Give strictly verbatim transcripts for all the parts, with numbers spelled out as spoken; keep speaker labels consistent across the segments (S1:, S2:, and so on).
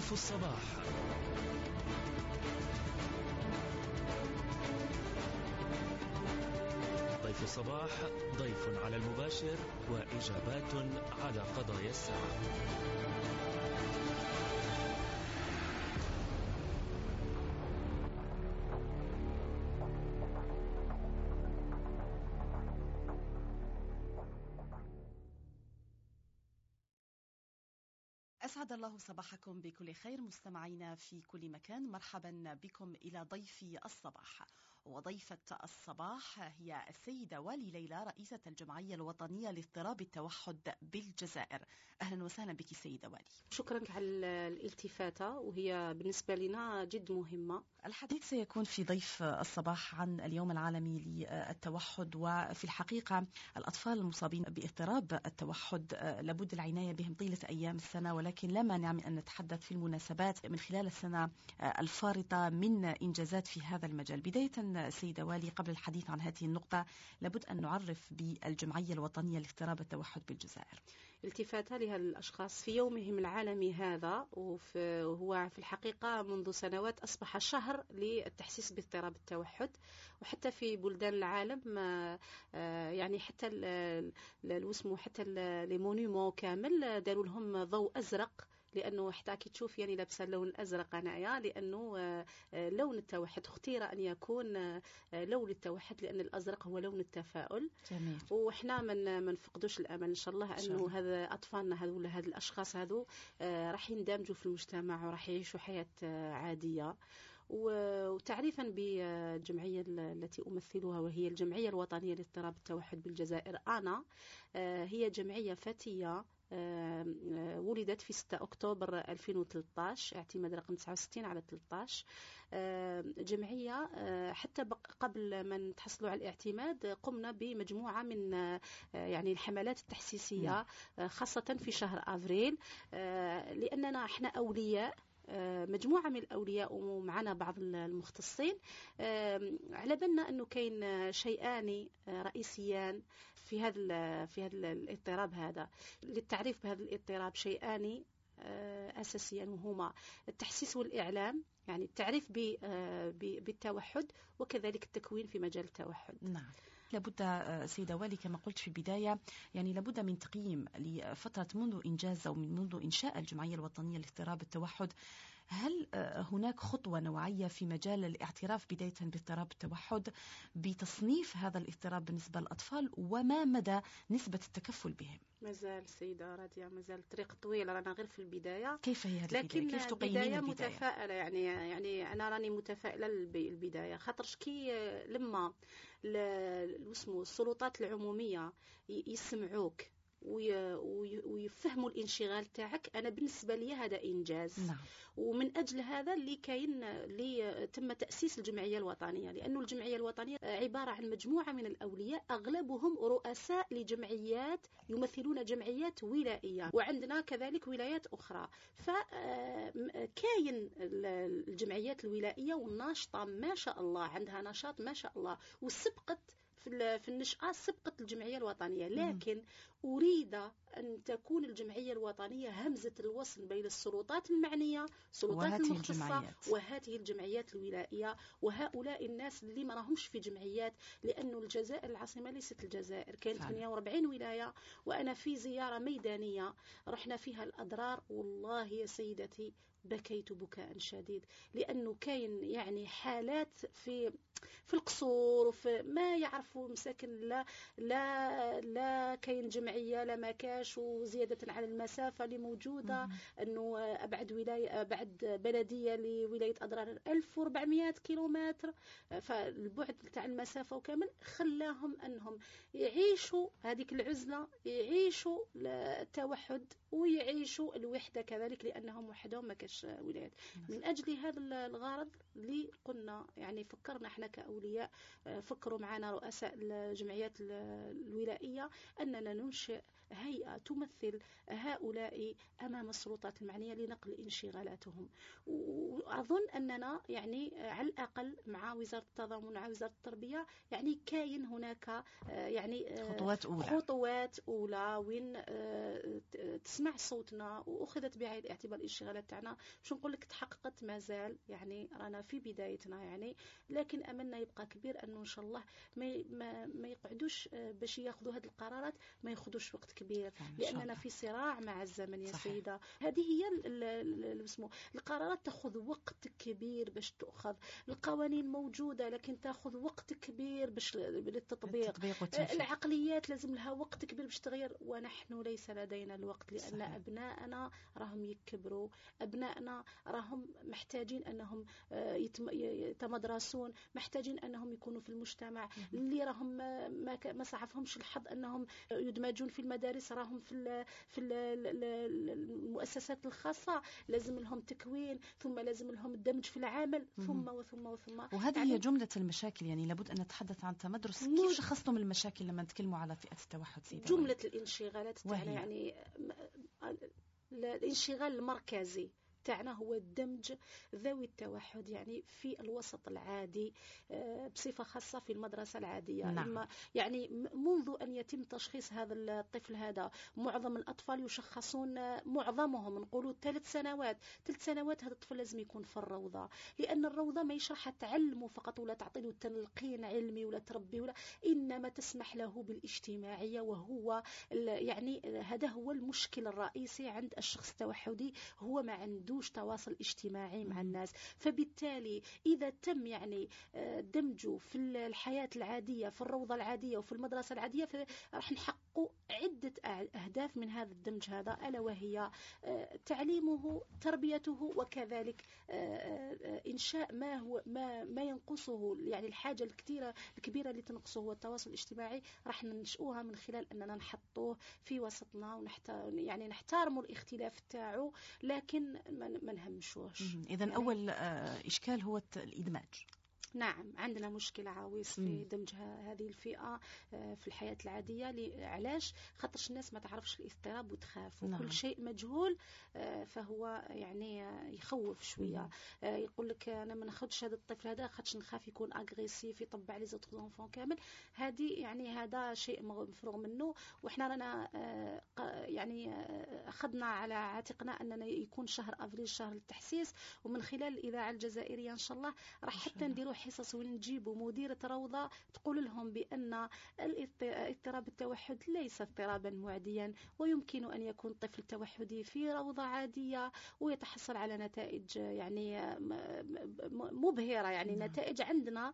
S1: ضيف الصباح. ضيف الصباح ضيف على المباشر وإجابات على قضايا الساعة.
S2: أسعد الله صباحكم بكل خير مستمعينا في كل مكان. مرحبا بكم إلى ضيف الصباح. وضيفة الصباح هي السيدة والي ليلى، رئيسة الجمعية الوطنية لاضطراب التوحد بالجزائر. أهلا وسهلا بك سيدة والي.
S3: شكرا على الالتفاتة، وهي بالنسبة لنا جد مهمة.
S2: الحديث سيكون في ضيف الصباح عن اليوم العالمي للتوحد، وفي الحقيقة الأطفال المصابين باضطراب التوحد لابد العناية بهم طيلة أيام السنة، ولكن لا مانع من أن نتحدث في المناسبات من خلال السنة الفارطة من إنجازات في هذا المجال. بداية سيدة والي، قبل الحديث عن هذه النقطة لابد أن نعرف بالجمعية الوطنية لاضطراب التوحد بالجزائر.
S3: التفاتة لهذا الأشخاص في يومهم العالمي هذا، وهو في الحقيقة منذ سنوات أصبح شهر للتحسيس باضطراب التوحد، وحتى في بلدان العالم يعني حتى الوسمو حتى لي مونيمون كامل داروا لهم ضوء أزرق، لأنه حتى كي تشوف يعني لابسه اللون الأزرق أنايا، لأنه لون التوحد اختير أن يكون لون التوحد لأن الأزرق هو لون التفاؤل.
S2: جميل.
S3: وإحنا من ما نفقدوش الأمل إن شاء الله أنه هذا أطفالنا هذو ولا هذه الأشخاص هذو راح يندمجوا في المجتمع وراح يعيشوا حياة عادية. وتعريفا بالجمعية التي أمثلها وهي الجمعية الوطنية لاضطراب التوحد بالجزائر، أنا هي جمعية فتية ولدت في ستة أكتوبر ألفين وثلاثة عشر، اعتماد رقم تسعة وستين على ثلاثة عشر. جمعية حتى قبل ما نتحصلوا على الاعتماد قمنا بمجموعة من يعني الحملات التحسيسية خاصة في شهر أفريل، لأننا احنا أولياء، مجموعة من الأولياء ومعنا بعض المختصين، على بالنا أنه كاين شيئان رئيسيان في هذا في هذا الاضطراب هذا. للتعريف بهذا الاضطراب شيئان أساسيا، وهما التحسيس والإعلام، يعني التعريف بالتوحد وكذلك التكوين في مجال التوحد.
S2: نعم. لابد سيدة والي كما قلت في البداية، يعني لابد من تقييم لفترة منذ إنجاز أو من منذ إنشاء الجمعية الوطنية لاضطراب التوحد. هل هناك خطوة نوعية في مجال الاعتراف بداية باضطراب التوحد بتصنيف هذا الاضطراب بالنسبة للأطفال، وما مدى نسبة التكفل بهم؟
S3: مازال سيدة راضية، مازال طريق طويلة، رانا غير في البداية.
S2: كيف هي هذه
S3: لكن
S2: البداية؟ كيف تقيمين البداية؟
S3: متفائلة، يعني يعني أنا راني متفائلة البداية، خاطرش كي لما اسمه السلطات العمومية يسمعوك ويفهموا الانشغال تاعك، أنا بالنسبة لي هذا إنجاز.
S2: نعم.
S3: ومن أجل هذا اللي كاين اللي تم تأسيس الجمعية الوطنية، لأنه الجمعية الوطنية عبارة عن مجموعة من الأولياء أغلبهم رؤساء لجمعيات يمثلون جمعيات ولائية، وعندنا كذلك ولايات أخرى. فكاين الجمعيات الولائية والناشطة ما شاء الله، عندها نشاط ما شاء الله، وسبقت في في النشأة سبقت الجمعية الوطنية. لكن أريد أن تكون الجمعية الوطنية همزة الوصل بين السلطات المعنية، السلطات المختصة، وهذه الجمعيات الولائية وهؤلاء الناس اللي ما راهمش في جمعيات، لأنه الجزائر العاصمة ليست الجزائر، كانت ثمانية وأربعين ولاية، وأنا في زيارة ميدانية رحنا فيها الأضرار، والله يا سيدتي بكيت بكاء شديد، لأنه كاين يعني حالات في في القصور وفي ما يعرفوا مساكن، لا لا لا كاين جمعية لا ما كاش، وزيادة على المسافة اللي موجودة، أنه أبعد ولاية أبعد بلدية لولاية أضرار ألف وأربعمائة كيلومتر، فالبعد تاع المسافة وكامل خلاهم أنهم يعيشوا هذيك العزلة، يعيشوا التوحد ويعيشوا الوحدة كذلك، لأنهم وحدهم ما كاش ولايات. من أجل هذا الغرض اللي قلنا يعني فكرنا احنا كأولياء، فكروا معنا رؤساء الجمعيات الولائية أننا ننشئ هيئة تمثل هؤلاء أمام السلطات المعنية لنقل انشغالاتهم. وأظن أننا يعني على الأقل مع وزارة التضامن مع وزارة التربية يعني كاين هناك يعني
S2: خطوات أولى
S3: خطوات أولى وين تسمع صوتنا وأخذت بعين الاعتبار الانشغالات تاعنا. باش نقول لك تحققت مازال يعني رانا في بدايتنا يعني، لكن أملنا يبقى كبير أنه إن شاء الله ما ما, ما يقعدوش باش ياخذوا هذه القرارات ما ياخذوش وقت كبير، لأننا في صراع مع الزمن يا صحيح. سيدة هذه هي اسمه القرارات تأخذ وقت كبير باش تأخذ، القوانين موجودة لكن تأخذ وقت كبير باش للتطبيق، العقليات لازم لها وقت كبير باش تغير، ونحن ليس لدينا الوقت لأن صحيح. أبناءنا راهم يكبروا، أبنائنا راهم محتاجين أنهم يتمدرسون، محتاجين أنهم يكونوا في المجتمع اللي راهم ما ما صعفهمش الحظ أنهم يدمجون في المدارس، راهم في في المؤسسات الخاصة لازم لهم تكوين، ثم لازم لهم الدمج في العمل، ثم وثم وثم
S2: وهذه يعني هي جملة المشاكل. يعني لابد أن نتحدث عن تمدرس. كيف شخصتم المشاكل لما نتكلموا على فئة التوحد سيدة؟
S3: جملة الانشغالات تاعنا يعني الانشغال المركزي تاعنا هو الدمج ذوي التوحد يعني في الوسط العادي بصفة خاصة في المدرسة العادية.
S2: نعم.
S3: يعني منذ أن يتم تشخيص هذا الطفل هذا معظم الأطفال يشخصون معظمهم نقولوا ثلاث سنوات ثلاث سنوات هذا الطفل لازم يكون في الروضة، لأن الروضة ما يشرح تعلمه فقط ولا تعطي له تلقين علمي ولا تربي ولا، إنما تسمح له بالاجتماعية، وهو يعني هذا هو المشكل الرئيسي عند الشخص التوحدي، هو ما عنده دوش تواصل اجتماعي مع الناس. فبالتالي إذا تم يعني دمجه في الحياة العادية في الروضة العادية وفي المدرسة العادية راح نحقق عدة أهداف من هذا الدمج هذا، ألا وهي تعليمه تربيته وكذلك إنشاء ما هو ما ما ينقصه، يعني الحاجة الكثيرة الكبيرة اللي تنقصه هو التواصل الاجتماعي، راح ننشئوها من خلال أننا نحطوه في وسطنا ونحتار يعني نحترموا الاختلاف تاعه لكن ما نهمشوش.
S2: إذن يعني أول إشكال هو الإدماج.
S3: نعم عندنا مشكلة عويص في دمج هذه الفئة في الحياة العادية. علاش؟ خاطرش الناس ما تعرفش الاضطراب وتخاف، وكل نعم. شيء مجهول فهو يعني يخوف شوية. يقول لك أنا ما ناخدش هذا الطفل هذا خاطرش نخاف يكون أغريسيف يطبع لي زوج زونفون كامل. هذه يعني هذا شيء مفروغ منه، وإحنا رانا يعني أخذنا على عاتقنا أننا يكون شهر أفريل شهر التحسيس، ومن خلال الإذاعة الجزائرية إن شاء الله راح حتى نديروا حصص ونجيبوا مديرة روضة تقول لهم بأن اضطراب التوحد ليس اضطرابا معديا، ويمكن أن يكون طفل توحدي في روضة عادية ويتحصل على نتائج يعني مبهرة. يعني
S2: نعم.
S3: نتائج عندنا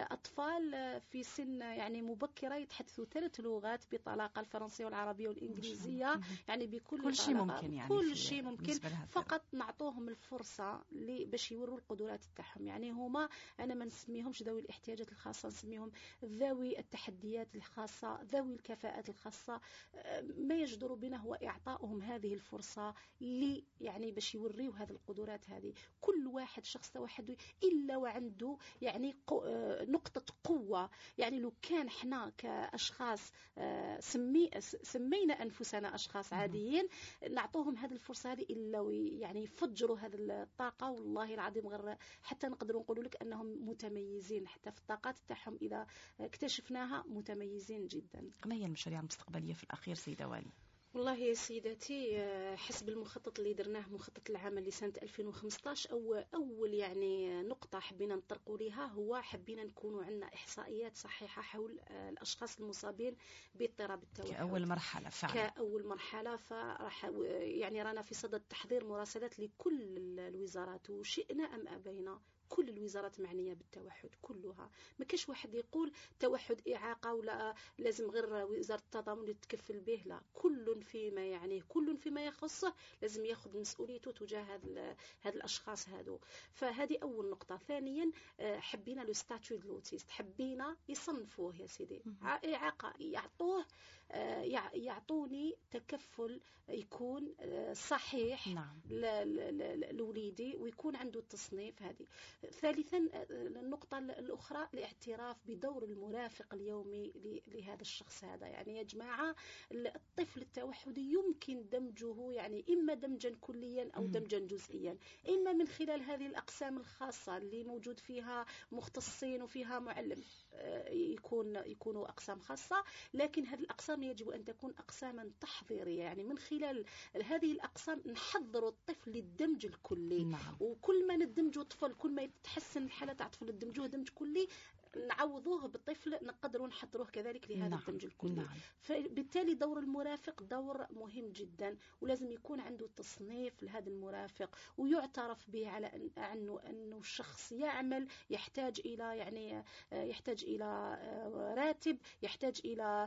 S3: أطفال في سن يعني مبكرة يتحدثوا ثلاث لغات بطلاقة، الفرنسية والعربية والإنجليزية، يعني بكل
S2: كل شيء ممكن يعني
S3: كل شيء ممكن، فقط نعطوهم الفرصة باش يوروا القدرات تاعهم. يعني هما أنا ما نسميهمش ذوي الاحتياجات الخاصة، نسميهم ذوي التحديات الخاصة، ذوي الكفاءات الخاصة. ما يجدر بنا هو إعطائهم هذه الفرصة لي يعني باش يوريوا هذه القدرات هذه. كل واحد شخص توحدي إلا وعنده يعني نقطة قوة. يعني لو كان احنا كأشخاص سمي سمينا أنفسنا أشخاص عاديين نعطوهم هذه الفرصة هذه إلا يعني يفجروا هذه الطاقة، والله العظيم غير حتى نقدروا نقول لك أنهم متميزين حتى في الطاقات تاعهم إذا اكتشفناها متميزين جدا.
S2: ما هي المشاريع المستقبلية في الأخير سيدة والي؟
S3: والله يا سيدتي حسب المخطط اللي درناه مخطط العمل لسنة ألفين وخمسطاش أو أول يعني نقطة حبينا نطرقوا لها هو حبينا نكونوا عندنا إحصائيات صحيحة حول الأشخاص المصابين باضطراب التوحد
S2: كأول مرحلة فعلا.
S3: كأول مرحلة فراح يعني رانا في صدد تحضير مراسلات لكل الوزارات وشئنا أم أبينا، كل الوزارات معنية بالتوحد كلها. ما كاش واحد يقول توحد إعاقة ولا لازم غير وزارة التضامن اللي تكفل به، لا، كل فيما يعني كل فيما يخصه لازم ياخذ مسؤوليته تجاه هذا هذا الأشخاص هذو. فهذه أول نقطة. ثانيا حبينا لو ستاتيو دو لوتيست، حبينا يصنفوه يا سيدي إعاقة، يعطوه يعطوني تكفل يكون صحيح
S2: نعم.
S3: لوليدي ويكون عنده التصنيف. هذه. ثالثا النقطة الأخرى الاعتراف بدور المرافق اليومي لهذا الشخص هذا. يعني يا جماعة الطفل التوحدي يمكن دمجه يعني إما دمجا كليا أو دمجا جزئيا، إما من خلال هذه الأقسام الخاصة اللي موجود فيها مختصين وفيها معلم يكون يكونوا أقسام خاصة، لكن هذه الأقسام يجب أن تكون أقساما تحضيرية. يعني من خلال هذه الأقسام نحضر الطفل للدمج الكلي.
S2: نعم.
S3: وكل ما ندمجه الطفل كل ما يتحسن الحالة تاع الطفل ندمجوه دمج كلي، نعوضوه بالطفل نقدروا نحضروه كذلك لهذا
S2: نعم.
S3: الدمج الكلي.
S2: نعم.
S3: فبالتالي دور المرافق دور مهم جدا، ولازم يكون عنده تصنيف لهذا المرافق ويعترف به على أنه أنه الشخص يعمل يحتاج إلى يعني يحتاج إلى راتب، يحتاج إلى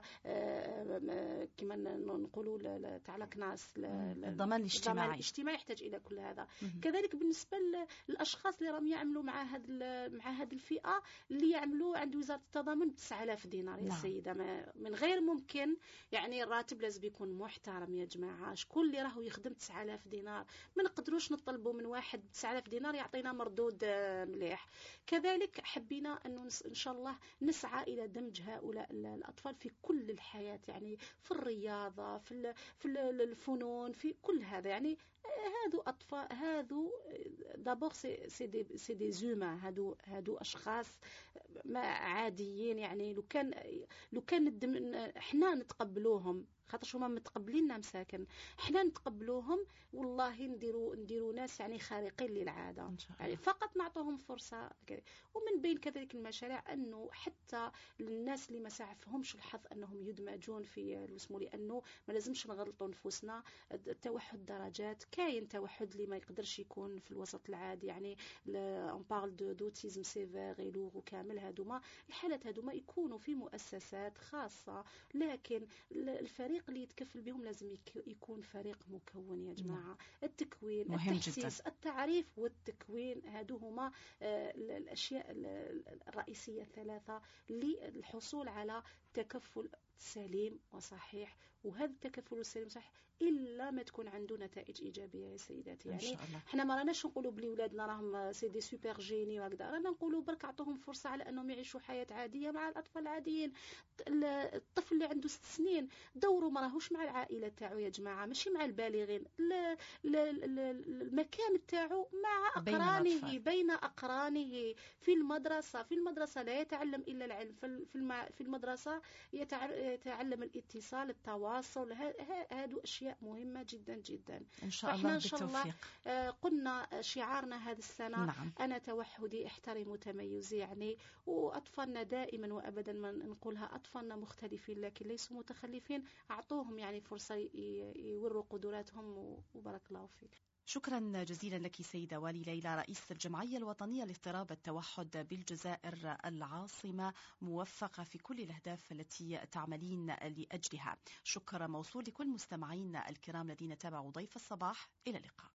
S3: كما نقولوا تاع الكناس
S2: الضمان الاجتماعي
S3: الاجتماعي يحتاج إلى كل هذا.
S2: مم.
S3: كذلك بالنسبة للأشخاص اللي راهم يعملوا مع هذا مع هذه الفئة اللي يعملوا عند وزارة التضامن ب تسعة آلاف دينار يا
S2: نعم.
S3: سيدة، ما من غير ممكن. يعني الراتب لازم يكون محترم يا جماعة. شكون اللي راهو يخدم تسعة آلاف دينار؟ ما نقدروش نطلبوا من واحد ب تسعة آلاف دينار يعطينا مردود مليح. كذلك حبينا أنه إن شاء الله نسعى إلى دمج هؤلاء الأطفال في كل الحياة، يعني في الرياضة في في الفنون في كل هذا. يعني هادو أطفال هادو دابور سي سي دي سي دي زوما، هادو هادو أشخاص ما عاديين. يعني لو كان لو كان احنا نتقبلوهم خاطرش هما متقبليننا مساكن، حنا نتقبلوهم والله نديروا نديروا ناس يعني خارقين للعاده. يعني فقط نعطوهم فرصه. ومن بين كذلك المشاريع انه حتى الناس اللي ما سعفهمش الحظ انهم يدمجون في اسمه، لانه ما لازمش نغلطوا نفوسنا. التوحد درجات، كاين توحد اللي ما يقدرش يكون في الوسط العادي، يعني اون بارل دو دوتيزم سيفير غيلوغ وكامل، هذوما الحالات هذوما يكونوا في مؤسسات خاصه، لكن الفريق اللي يتكفل بهم لازم يكون فريق مكون يا جماعة. التكوين
S2: مهم
S3: التحسيس
S2: جدا.
S3: التعريف والتكوين هادو هما الأشياء الرئيسية الثلاثة للحصول على تكفل سليم وصحيح. وهذا التكفل السليم صحيح إلا ما تكون عنده نتائج إيجابية يا سيداتي. يعني احنا ما راناش نقولوا بلي ولادنا راهم سي دي سوبر جيني وهكذا، رانا نقولوا برك اعطوهم فرصة على أنهم يعيشوا حياة عادية مع الأطفال العاديين. الطفل اللي عنده ست سنين دوره ما راهوش مع العائلة تاعو يا جماعة، ماشي مع البالغين. المكان تاعو مع أقرانه، بين أقرانه في المدرسة. في المدرسة لا يتعلم إلا العلم، في المدرسة يتعلم الاتصال التواصل. هادو أشياء مهمة جدا جدا.
S2: إن شاء الله
S3: بالتوفيق. آه قلنا شعارنا هذه السنة
S2: نعم.
S3: أنا توحدي احترم تميزي. يعني وأطفالنا دائما وأبدا ما نقولها أطفالنا مختلفين لكن ليسوا متخلفين، أعطوهم يعني فرصة يوروا قدراتهم. وبارك الله فيك.
S2: شكرا جزيلا لك سيدة والي ليلى، رئيس الجمعية الوطنية لاضطراب التوحد بالجزائر العاصمة، موفقة في كل الأهداف التي تعملين لأجلها. شكر موصول لكل مستمعين الكرام الذين تابعوا ضيف الصباح. إلى اللقاء.